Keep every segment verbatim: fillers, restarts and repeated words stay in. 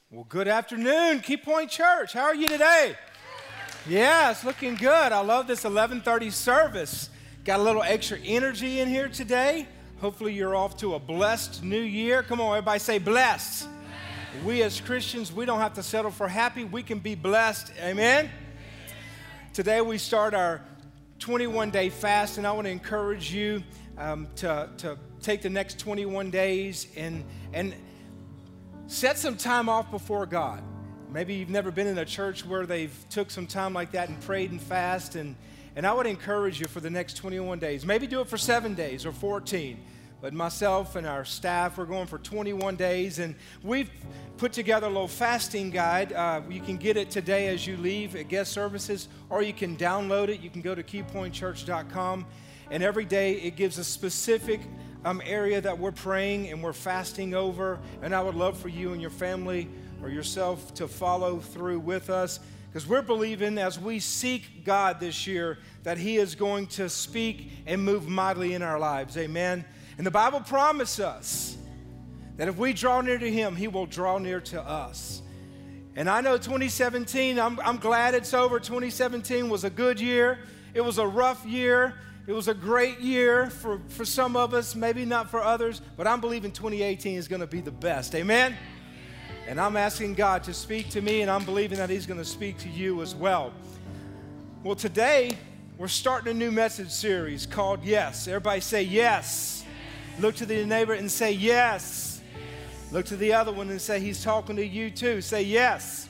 Well, good afternoon, Key Point Church. How are you today? Yeah, it's looking good. I love this eleven thirty service. Got a little extra energy in here today. Hopefully you're off to a blessed new year. Come on, everybody say blessed. We as Christians, we don't have to settle for happy. We can be blessed. Amen? Today we start our twenty-one day fast, and I want to encourage you um, to, to take the next twenty-one days and and set some time off before God. Maybe you've never been in a church where they've took some time like that and prayed and fast, and, and I would encourage you for the next twenty-one days. Maybe do it for seven days or fourteen. But myself and our staff, we're going for twenty-one days, and we've put together a little fasting guide. Uh, you can get it today as you leave at guest services, or you can download it. You can go to key point church dot com, and every day it gives a specific um, area that we're praying and we're fasting over, and I would love for you and your family or yourself to follow through with us, because we're believing as we seek God this year that He is going to speak and move mightily in our lives. Amen. And the Bible promises us that if we draw near to Him, He will draw near to us. And I know twenty seventeen, I'm, I'm glad it's over. twenty seventeen was a good year. It was a rough year. It was a great year for, for some of us, maybe not for others, but I'm believing twenty eighteen is going to be the best. Amen? And I'm asking God to speak to me, and I'm believing that He's going to speak to you as well. Well, today, we're starting a new message series called Yes. Everybody say yes. Look to the neighbor and say yes. Look to the other one and say, He's talking to you too. Say yes.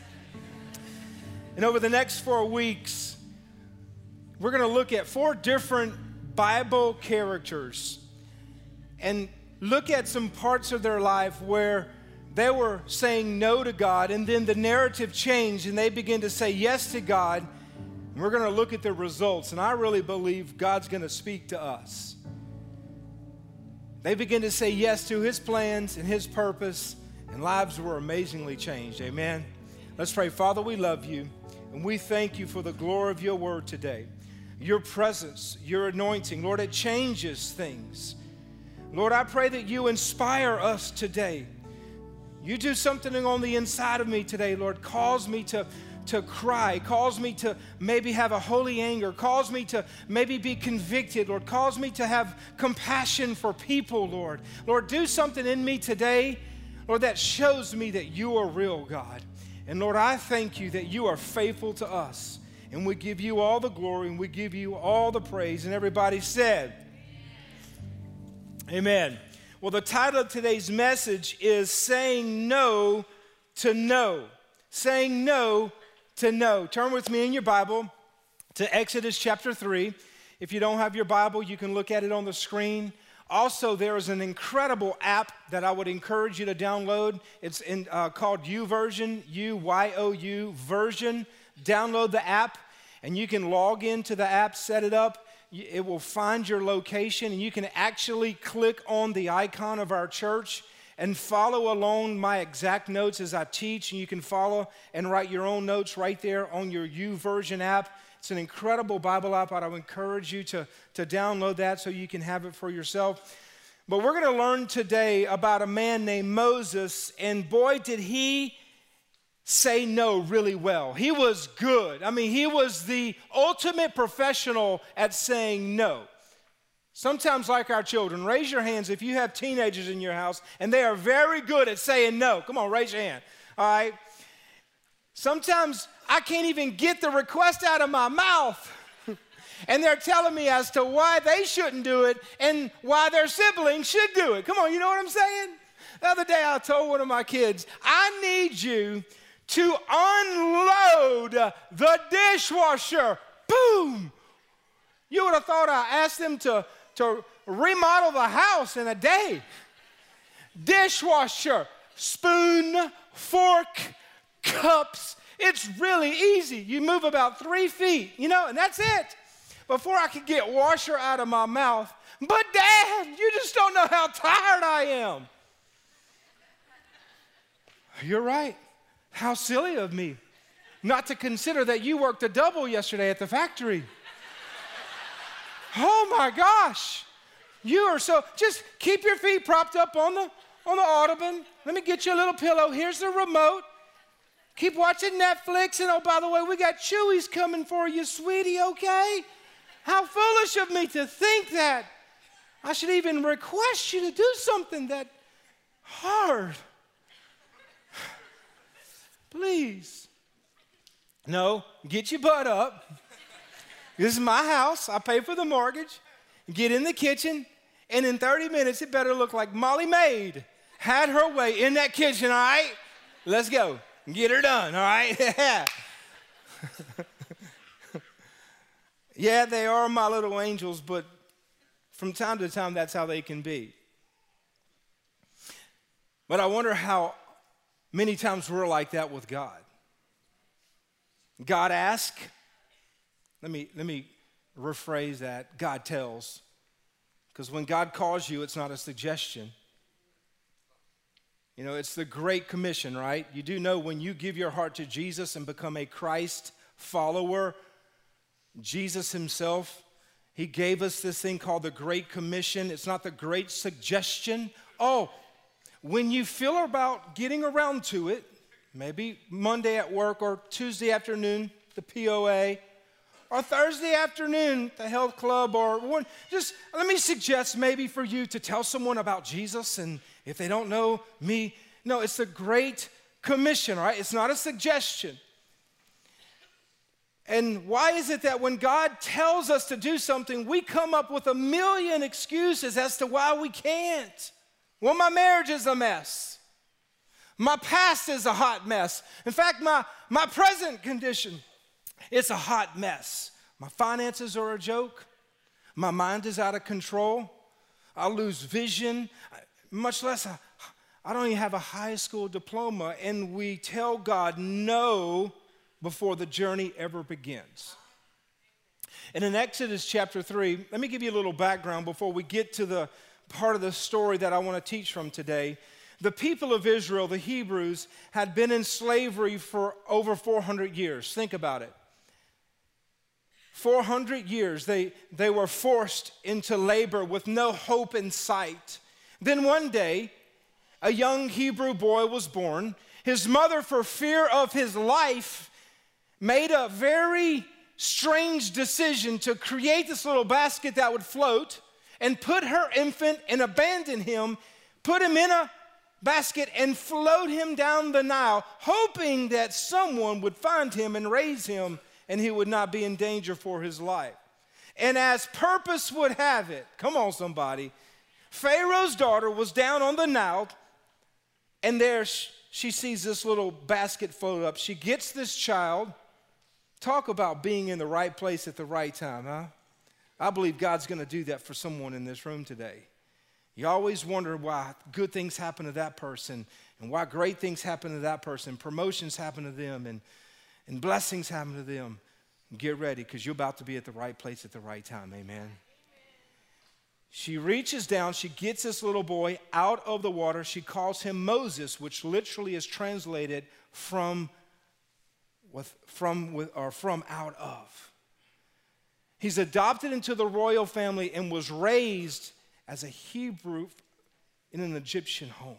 And over the next four weeks, we're going to look at four different Bible characters and look at some parts of their life where they were saying no to God, and then the narrative changed and they began to say yes to God. And we're going to look at the results, and I really believe God's going to speak to us. They began to say yes to His plans and His purpose, and lives were amazingly changed. Amen. Let's pray. Father, we love you, and we thank you for the glory of your word today. Your presence, your anointing, Lord, it changes things. Lord, I pray that you inspire us today. You do something on the inside of me today, Lord. Cause me to, to cry. Cause me to maybe have a holy anger. Cause me to maybe be convicted, Lord. Cause me to have compassion for people, Lord. Lord, do something in me today, Lord, that shows me that you are real, God. And Lord, I thank you that you are faithful to us. And we give you all the glory, and we give you all the praise. And everybody said, Amen. Amen. Well, the title of today's message is Saying No to No. Saying No to No. Turn with me in your Bible to Exodus chapter three. If you don't have your Bible, you can look at it on the screen. Also, there is an incredible app that I would encourage you to download. It's in, uh, called YouVersion, U Y O U version. Download the app, and you can log into the app, set it up. It will find your location, and you can actually click on the icon of our church and follow along my exact notes as I teach, and you can follow and write your own notes right there on your YouVersion app. It's an incredible Bible app. I would encourage you to, to download that so you can have it for yourself. But we're going to learn today about a man named Moses, and boy, did he say no really well. He was good. I mean, he was the ultimate professional at saying no. Sometimes, like our children, raise your hands if you have teenagers in your house and they are very good at saying no. Come on, raise your hand. All right. Sometimes I can't even get the request out of my mouth. And they're telling me as to why they shouldn't do it and why their siblings should do it. Come on, you know what I'm saying? The other day I told one of my kids, I need you to unload the dishwasher. Boom! You would have thought I asked them to, to remodel the house in a day. Dishwasher, spoon, fork, cups. It's really easy. You move about three feet, you know, and that's it. Before I could get washer out of my mouth, but Dad, you just don't know how tired I am. You're right. How silly of me not to consider that you worked a double yesterday at the factory. Oh my gosh. You are so, just keep your feet propped up on the, on the ottoman. Let me get you a little pillow. Here's the remote. keep watching Netflix, and oh, by the way, we got Chewies coming for you, sweetie, okay? How foolish of me to think that I should even request you to do something that hard. Please. No, get your butt up. This is my house. I pay for the mortgage. Get in the kitchen, and in thirty minutes, it better look like Molly Maid had her way in that kitchen, all right? Let's go. Get her done, all right? Yeah, they are my little angels, but from time to time, that's how they can be. But I wonder how many times we're like that with God. God asks, let me, let me rephrase that, God tells. Because when God calls you, it's not a suggestion. You know, it's the Great Commission, right? You do know when you give your heart to Jesus and become a Christ follower, Jesus himself, he gave us this thing called the Great Commission. It's not the Great Suggestion. Oh, when you feel about getting around to it, maybe Monday at work or Tuesday afternoon, the P O A, or Thursday afternoon, the health club, or one, just let me suggest maybe for you to tell someone about Jesus, and if they don't know me, no, it's the Great Commission, right? It's not a suggestion. And why is it that when God tells us to do something, we come up with a million excuses as to why we can't? Well, my marriage is a mess. My past is a hot mess. In fact, my, my present condition, it's a hot mess. My finances are a joke. My mind is out of control. I lose vision, much less a, I don't even have a high school diploma, and we tell God no before the journey ever begins. And in Exodus chapter three, let me give you a little background before we get to the part of the story that I want to teach from today. The people of Israel, the Hebrews, had been in slavery for over four hundred years. Think about it. four hundred years, they, they were forced into labor with no hope in sight. Then one day, a young Hebrew boy was born. His mother, for fear of his life, made a very strange decision to create this little basket that would float and put her infant and abandon him, put him in a basket and float him down the Nile, hoping that someone would find him and raise him and he would not be in danger for his life. And as purpose would have it, come on somebody, Pharaoh's daughter was down on the Nile, and there she sees this little basket float up. She gets this child. Talk about being in the right place at the right time, huh? I believe God's going to do that for someone in this room today. You always wonder why good things happen to that person and why great things happen to that person, promotions happen to them, and, and blessings happen to them. Get ready, because you're about to be at the right place at the right time, amen? She reaches down, she gets this little boy out of the water. She calls him Moses, which literally is translated from with, from with, or from out of. He's adopted into the royal family and was raised as a Hebrew in an Egyptian home.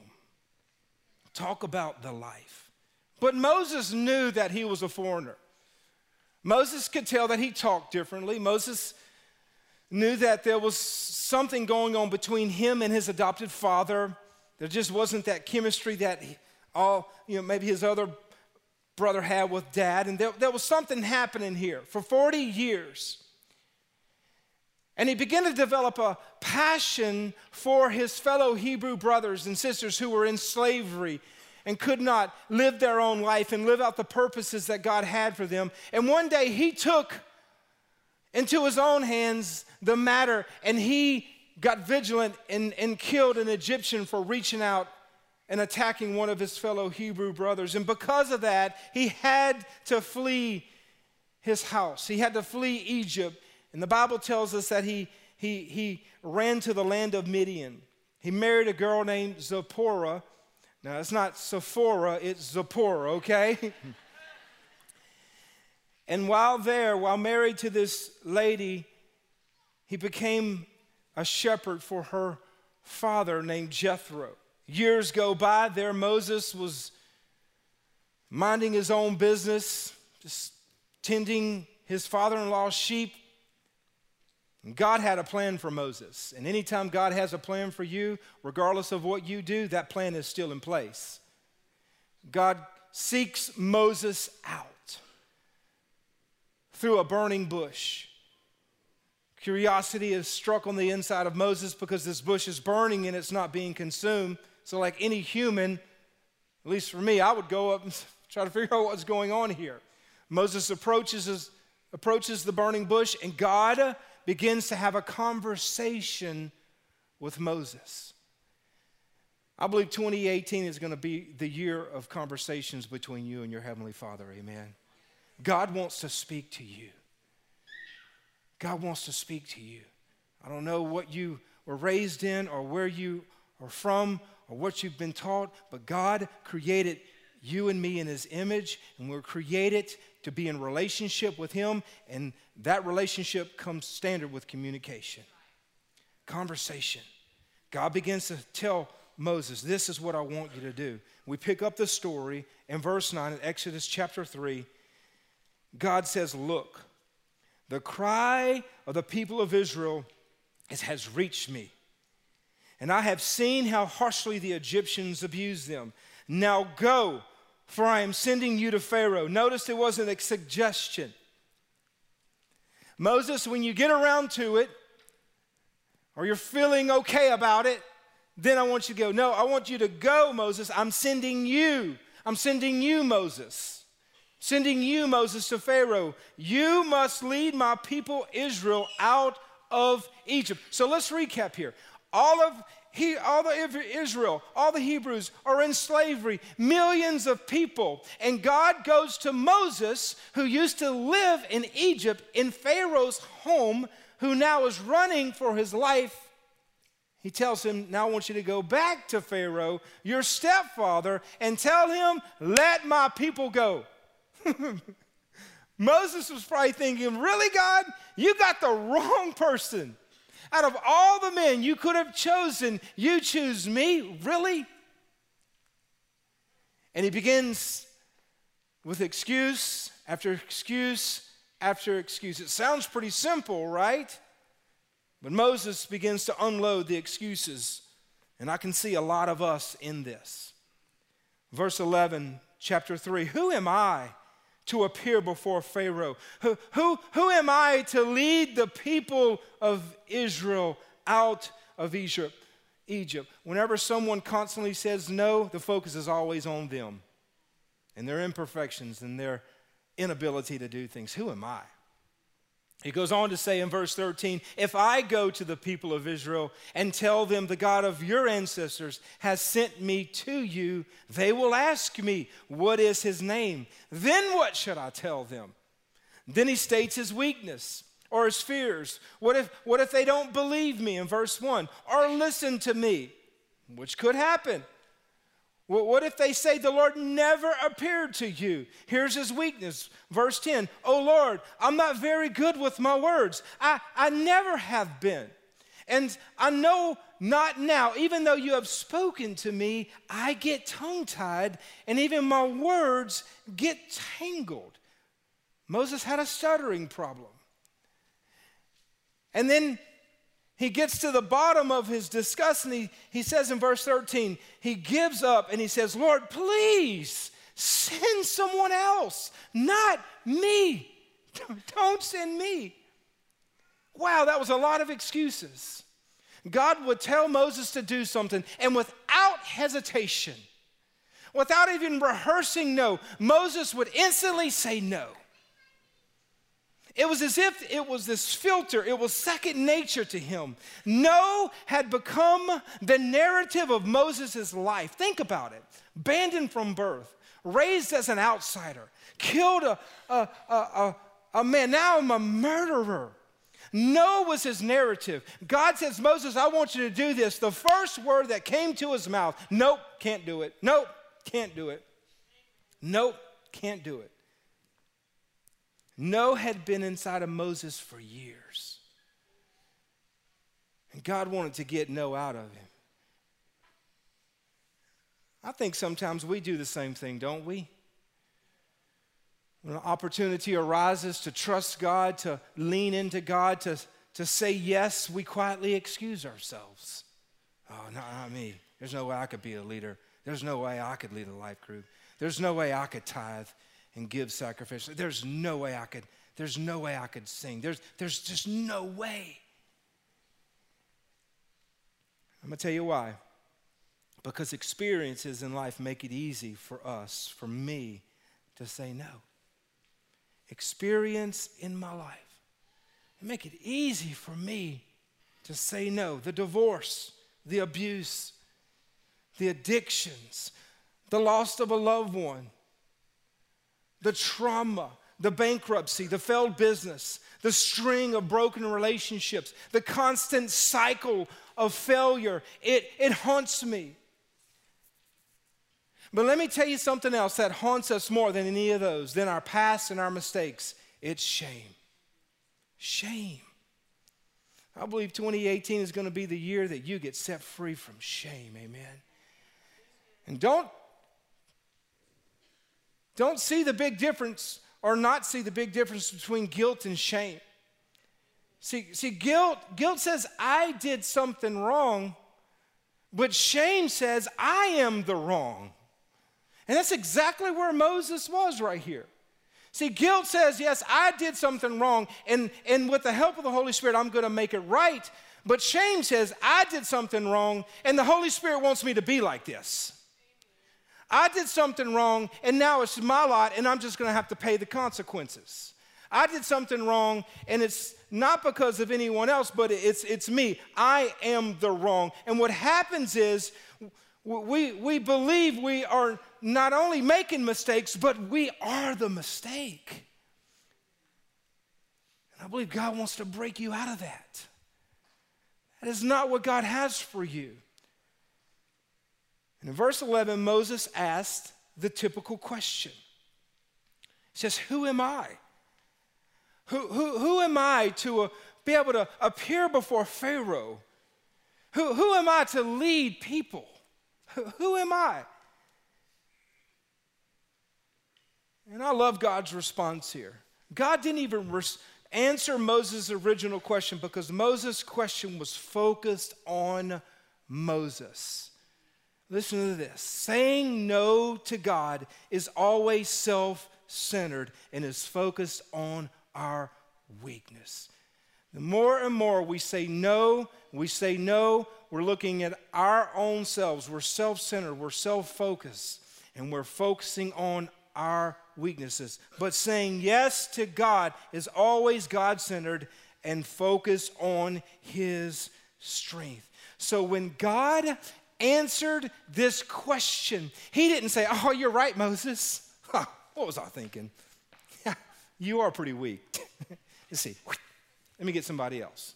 Talk about the life. But Moses knew that he was a foreigner. Moses could tell that he talked differently. Moses knew that there was something going on between him and his adopted father. There just wasn't that chemistry that he, all, you know, maybe his other brother had with dad. And there, there was something happening here for forty years. And he began to develop a passion for his fellow Hebrew brothers and sisters who were in slavery and could not live their own life and live out the purposes that God had for them. And one day he took into his own hands the matter, and he got vigilant and, and killed an Egyptian for reaching out and attacking one of his fellow Hebrew brothers. And because of that, he had to flee his house. He had to flee Egypt. And the Bible tells us that he, he, he ran to the land of Midian. He married a girl named Zipporah. Now, it's not Sephora, it's Zipporah, okay? And while there, while married to this lady, he became a shepherd for her father named Jethro. Years go by, there Moses was minding his own business, just tending his father-in-law's sheep. And God had a plan for Moses. And anytime God has a plan for you, regardless of what you do, that plan is still in place. God seeks Moses out through a burning bush. Curiosity is struck on the inside of Moses because this bush is burning and it's not being consumed. So like any human, at least for me, I would go up and try to figure out what's going on here. Moses approaches, approaches the burning bush, and God begins to have a conversation with Moses. I believe twenty eighteen is going to be the year of conversations between you and your Heavenly Father, amen. God wants to speak to you. God wants to speak to you. I don't know what you were raised in or where you are from or what you've been taught, but God created you and me in His image, and we're created to be in relationship with Him, and that relationship comes standard with communication. Conversation. God begins to tell Moses, this is what I want you to do. We pick up the story in verse nine in Exodus chapter three. God says, look, the cry of the people of Israel has reached me, and I have seen how harshly the Egyptians abuse them. Now go, for I am sending you to Pharaoh. Notice it wasn't a suggestion. Moses, when you get around to it, or you're feeling okay about it, then I want you to go. No, I want you to go, Moses. I'm sending you. I'm sending you, Moses. Sending you, Moses, to Pharaoh. You must lead my people Israel out of Egypt. So let's recap here. All of he, all the Israel, all the Hebrews are in slavery, millions of people. And God goes to Moses, who used to live in Egypt, in Pharaoh's home, who now is running for his life. He tells him, now I want you to go back to Pharaoh, your stepfather, and tell him, let my people go. Moses was probably thinking, really, God? You got the wrong person. Out of all the men you could have chosen, you choose me? Really? And he begins with excuse after excuse after excuse. It sounds pretty simple, right? But Moses begins to unload the excuses, and I can see a lot of us in this. Verse eleven, chapter three, who am I to appear before Pharaoh? Who, who, who am I to lead the people of Israel out of Egypt? Egypt. Whenever someone constantly says no, the focus is always on them and their imperfections and their inability to do things. Who am I? He goes on to say in verse thirteen, if I go to the people of Israel and tell them the God of your ancestors has sent me to you, they will ask me, what is his name? Then what should I tell them? Then he states his weakness or his fears. What if, what if they don't believe me in verse one or listen to me, which could happen? What if they say the Lord never appeared to you? Here's his weakness. Verse ten, oh Lord, I'm not very good with my words. I, I never have been. And I know not now, even though you have spoken to me, I get tongue-tied and even my words get tangled. Moses had a stuttering problem. And then he gets to the bottom of his disgust, and he, he says in verse thirteen, he gives up and he says, Lord, please send someone else, not me. Don't send me. Wow, that was a lot of excuses. God would tell Moses to do something, and without hesitation, without even rehearsing no, Moses would instantly say no. It was as if it was this filter. It was second nature to him. No had become the narrative of Moses' life. Think about it. Abandoned from birth, raised as an outsider, killed a, a, a, a, a man. Now I'm a murderer. No was his narrative. God says, Moses, I want you to do this. The first word that came to his mouth, nope, can't do it. Nope, can't do it. Nope, can't do it. No had been inside of Moses for years. And God wanted to get no out of him. I think sometimes we do the same thing, don't we? When an opportunity arises to trust God, to lean into God, to, to say yes, we quietly excuse ourselves. Oh, no, not me. There's no way I could be a leader. There's no way I could lead a life group. There's no way I could tithe and give sacrificially. There's no way I could, there's no way I could sing. There's, there's just no way. I'm going to tell you why. Because experiences in life make it easy for us, for me, to say no. Experience in my life make it easy for me to say no. The divorce, the abuse, the addictions, the loss of a loved one, the trauma, the bankruptcy, the failed business, the string of broken relationships, the constant cycle of failure. It, it haunts me. But let me tell you something else that haunts us more than any of those, than our past and our mistakes. It's shame. Shame. I believe twenty eighteen is going to be the year that you get set free from shame, amen. And don't, don't see the big difference or not see the big difference between guilt and shame. See, see guilt, guilt says, I did something wrong, but shame says, I am the wrong. And that's exactly where Moses was right here. See, guilt says, yes, I did something wrong, and, and with the help of the Holy Spirit, I'm going to make it right. But shame says, I did something wrong, and the Holy Spirit wants me to be like this. I did something wrong, and now it's my lot, and I'm just going to have to pay the consequences. I did something wrong, and it's not because of anyone else, but it's, it's me. I am the wrong. And what happens is we, we believe we are not only making mistakes, but we are the mistake. And I believe God wants to break you out of that. That is not what God has for you. And in verse eleven, Moses asked the typical question. He says, who am I? Who, who, who am I to uh, be able to appear before Pharaoh? Who, who am I to lead people? Who, who am I? And I love God's response here. God didn't even res- answer Moses' original question because Moses' question was focused on Moses. Listen to this. Saying no to God is always self-centered and is focused on our weakness. The more and more we say no, we say no, we're looking at our own selves. We're self-centered, we're self-focused, and we're focusing on our weaknesses. But saying yes to God is always God-centered and focused on His strength. So when God answered this question, He didn't say, oh, you're right, Moses. Huh, what was I thinking? You are pretty weak. Let's see. Let me get somebody else.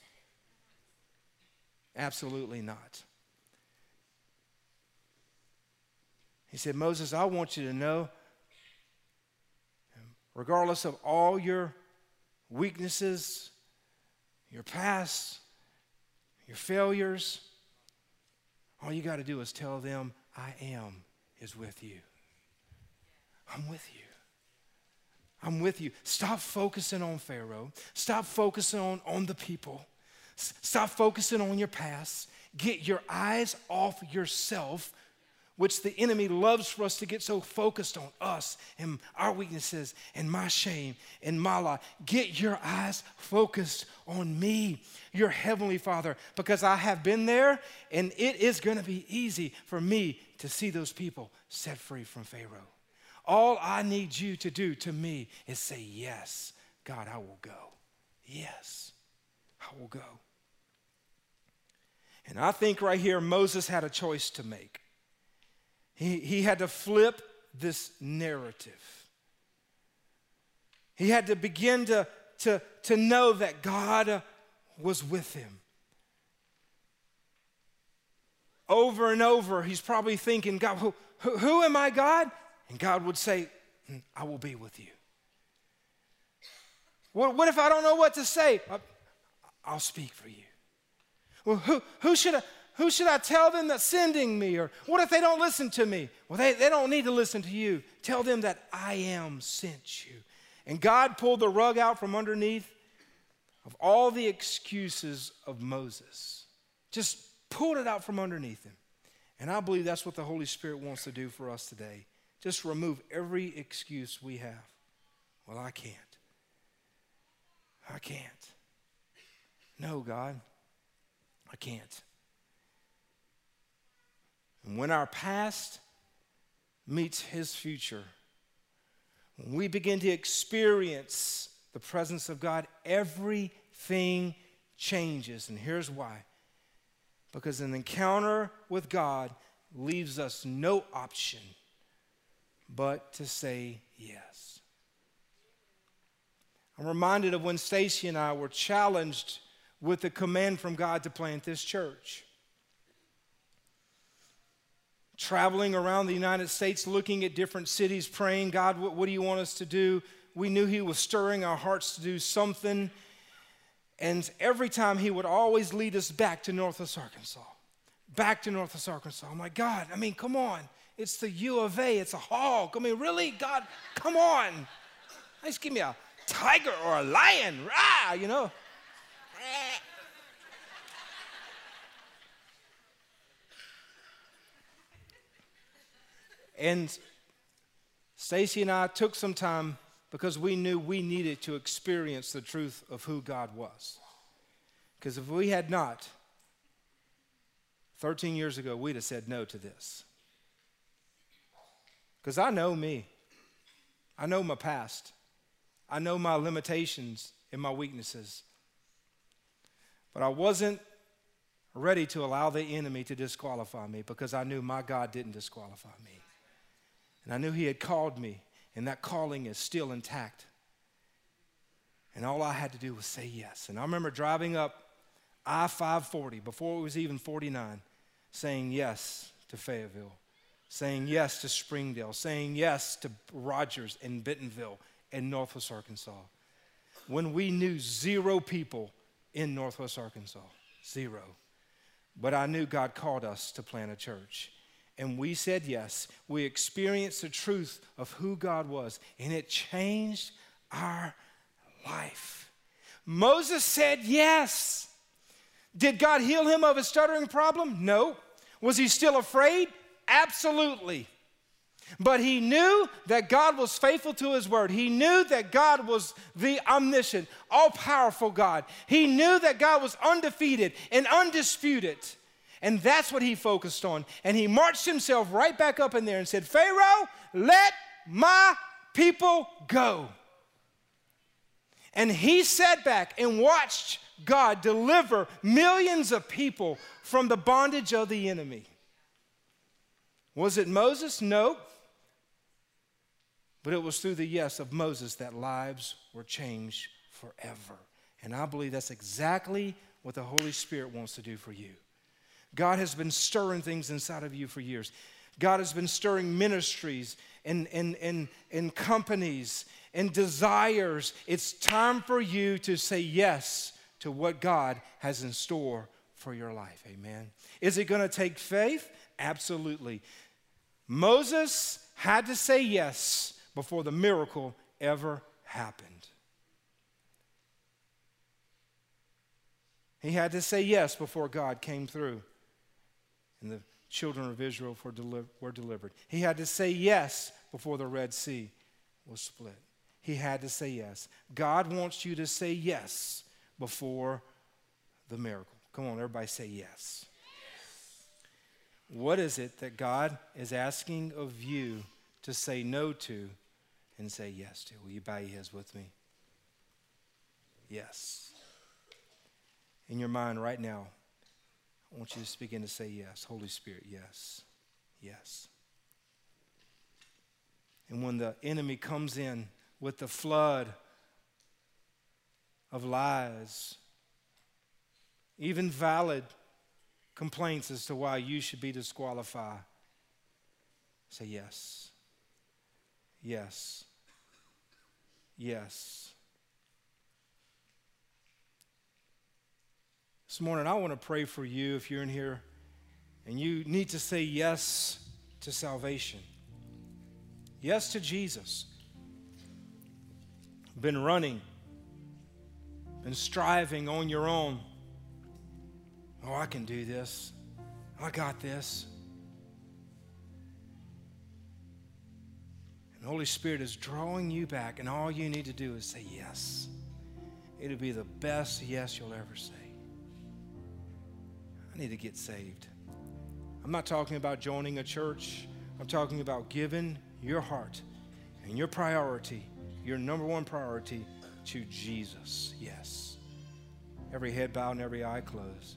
Absolutely not. He said, Moses, I want you to know, regardless of all your weaknesses, your past, your failures, all you got to do is tell them, I am is with you. I'm with you. I'm with you. Stop focusing on Pharaoh. Stop focusing on, on the people. S- stop focusing on your past. Get your eyes off yourself, which the enemy loves for us to get so focused on us and our weaknesses and my shame and my lot. Get your eyes focused on me, your Heavenly Father, because I have been there, and it is going to be easy for me to see those people set free from Pharaoh. All I need you to do to me is say, yes, God, I will go. Yes, I will go. And I think right here, Moses had a choice to make. He, he had to flip this narrative. He had to begin to, to, to know that God was with him. Over and over, he's probably thinking, God, who, who, who am I, God? And God would say, I will be with you. What, what if I don't know what to say? I'll speak for you. Well, who, who, should I, who should I tell them that's sending me? Or what if they don't listen to me? Well, they, they don't need to listen to you. Tell them that I am sent you. And God pulled the rug out from underneath of all the excuses of Moses. Just pulled it out from underneath him. And I believe that's what the Holy Spirit wants to do for us today. Just remove every excuse we have. Well, I can't. I can't. No, God, I can't. And when our past meets his future, when we begin to experience the presence of God, everything changes. And here's why. Because an encounter with God leaves us no option but to say yes. I'm reminded of when Stacy and I were challenged with the command from God to plant this church. Traveling around the United States, looking at different cities, praying, God, what, what do you want us to do? We knew he was stirring our hearts to do something. And every time he would always lead us back to Northwest Arkansas. Back to Northwest Arkansas. I'm like, God, I mean, come on. It's the U of A. It's a hog. I mean, really? God, come on. Just give me a tiger or a lion. Rah, you know. And Stacy and I took some time because we knew we needed to experience the truth of who God was. Because if we had not, thirteen years ago, we'd have said no to this. Because I know me. I know my past. I know my limitations and my weaknesses. But I wasn't ready to allow the enemy to disqualify me because I knew my God didn't disqualify me. And I knew he had called me, and that calling is still intact. And all I had to do was say yes. And I remember driving up I five forty, before it was even forty-nine, saying yes to Fayetteville, saying yes to Springdale, saying yes to Rogers and Bentonville and Northwest Arkansas. When we knew zero people in Northwest Arkansas, zero. But I knew God called us to plant a church. And we said yes. We experienced the truth of who God was, and it changed our life. Moses said yes. Did God heal him of his stuttering problem? No. Was he still afraid? Absolutely. But he knew that God was faithful to his word. He knew that God was the omniscient, all-powerful God. He knew that God was undefeated and undisputed. And that's what he focused on. And he marched himself right back up in there and said, Pharaoh, let my people go. And he sat back and watched God deliver millions of people from the bondage of the enemy. Was it Moses? No. But it was through the yes of Moses that lives were changed forever. And I believe that's exactly what the Holy Spirit wants to do for you. God has been stirring things inside of you for years. God has been stirring ministries and, and, and, and companies and desires. It's time for you to say yes to what God has in store for your life. Amen. Is it going to take faith? Absolutely. Moses had to say yes before the miracle ever happened. He had to say yes before God came through and the children of Israel were, deli- were delivered. He had to say yes before the Red Sea was split. He had to say yes. God wants you to say yes before the miracle. Come on, everybody say yes. Yes. What is it that God is asking of you to say no to and say yes to? Will you bow your heads with me? Yes. In your mind right now, I want you to begin to say yes. Holy Spirit, yes. Yes. And when the enemy comes in with the flood of lies, even valid complaints as to why you should be disqualified, say yes. Yes. Yes. This morning, I want to pray for you if you're in here and you need to say yes to salvation. Yes to Jesus. been running, been striving on your own. Oh, I can do this. I got this. And the Holy Spirit is drawing you back, and all you need to do is say yes. It'll be the best yes you'll ever say. I need to get saved. I'm not talking about joining a church. I'm talking about giving your heart and your priority, your number one priority, to Jesus. Yes. Every head bowed and every eye closed.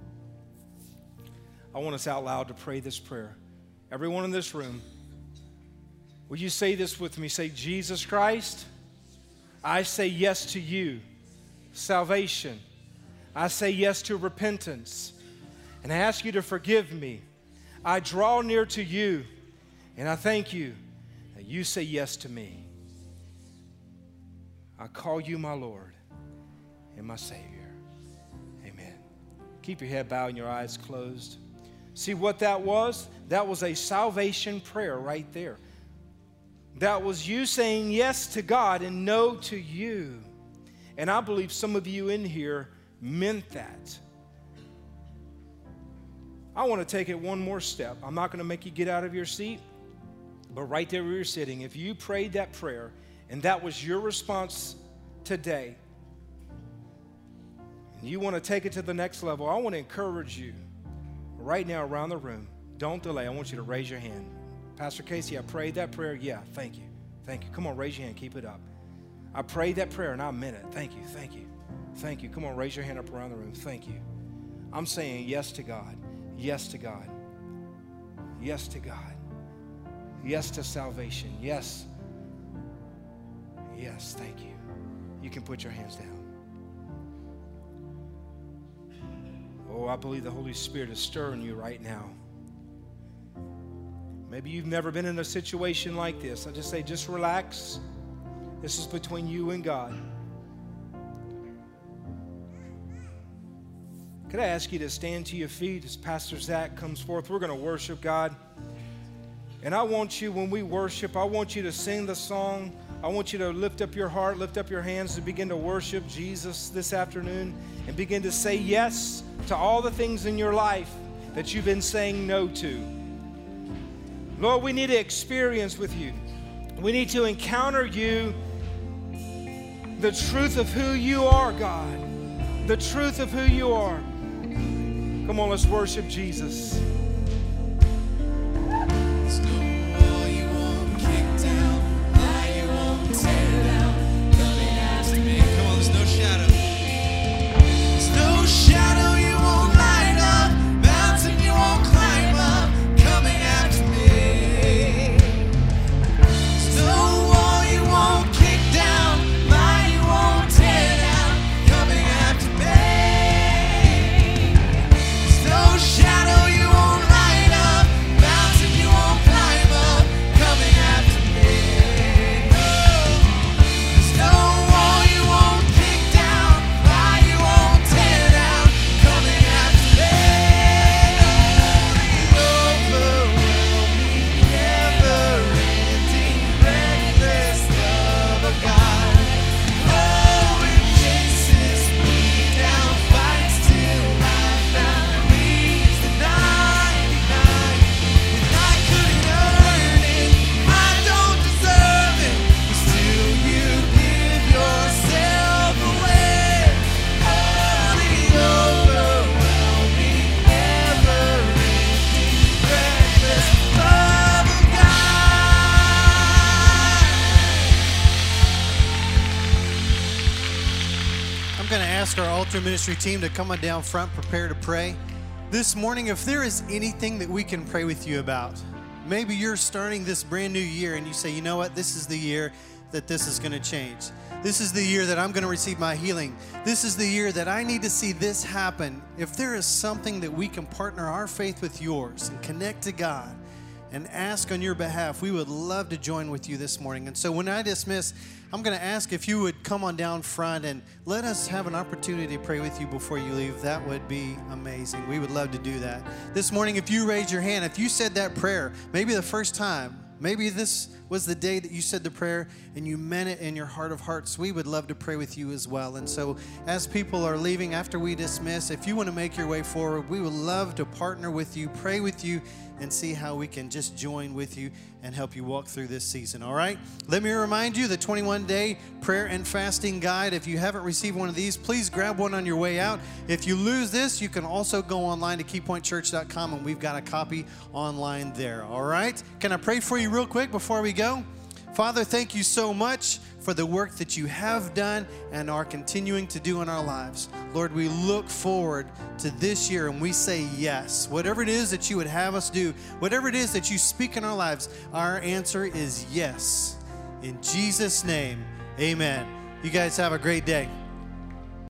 I want us out loud to pray this prayer. Everyone in this room, will you say this with me? Say, Jesus Christ, I say yes to you. Salvation. I say yes to repentance. And I ask you to forgive me. I draw near to you, and I thank you that you say yes to me. I call you my Lord and my Savior. Amen. Keep your head bowed and your eyes closed. See what that was? That was a salvation prayer right there. That was you saying yes to God and no to you. And I believe some of you in here meant that. I want to take it one more step. I'm not going to make you get out of your seat, but right there where you're sitting, if you prayed that prayer and that was your response today, and you want to take it to the next level, I want to encourage you right now around the room. Don't delay. I want you to raise your hand. Pastor Casey, I prayed that prayer. Yeah, thank you. Thank you. Come on, raise your hand. Keep it up. I prayed that prayer and I meant it. Thank you. Thank you. Thank you. Come on, raise your hand up around the room. Thank you. I'm saying yes to God. Yes to God. Yes to God. Yes to salvation. Yes. Yes, thank you. You can put your hands down. Oh, I believe the Holy Spirit is stirring you right now. Maybe you've never been in a situation like this. I just say, just relax. This is between you and God. Could I ask you to stand to your feet as Pastor Zach comes forth? We're going to worship God. And I want you, when we worship, I want you to sing the song. I want you to lift up your heart, lift up your hands, and begin to worship Jesus this afternoon, and begin to say yes to all the things in your life that you've been saying no to. Lord, we need to experience with you. We need to encounter you, the truth of who you are, God. The truth of who you are. Come on, let's worship Jesus. Ministry team to come on down front, prepare to pray. This morning, if there is anything that we can pray with you about, maybe you're starting this brand new year and you say, you know what, this is the year that this is going to change. This is the year that I'm going to receive my healing. This is the year that I need to see this happen. If there is something that we can partner our faith with yours and connect to God and ask on your behalf, we would love to join with you this morning. And so when I dismiss, I'm going to ask if you would come on down front and let us have an opportunity to pray with you before you leave. That would be amazing. We would love to do that. This morning, if you raised your hand, if you said that prayer, maybe the first time, Maybe this was the day that you said the prayer and you meant it in your heart of hearts. We would love to pray with you as well. And so as people are leaving after we dismiss, if you want to make your way forward, we would love to partner with you, pray with you, and see how we can just join with you and help you walk through this season, all right? Let me remind you, the twenty-one day prayer and fasting guide. If you haven't received one of these, please grab one on your way out. If you lose this, you can also go online to key point church dot com, and we've got a copy online there, all right? Can I pray for you real quick before we go? Father, thank you so much for the work that you have done and are continuing to do in our lives. Lord, we look forward to this year and we say yes. Whatever it is that you would have us do, whatever it is that you speak in our lives, our answer is yes. In Jesus' name, amen. You guys have a great day.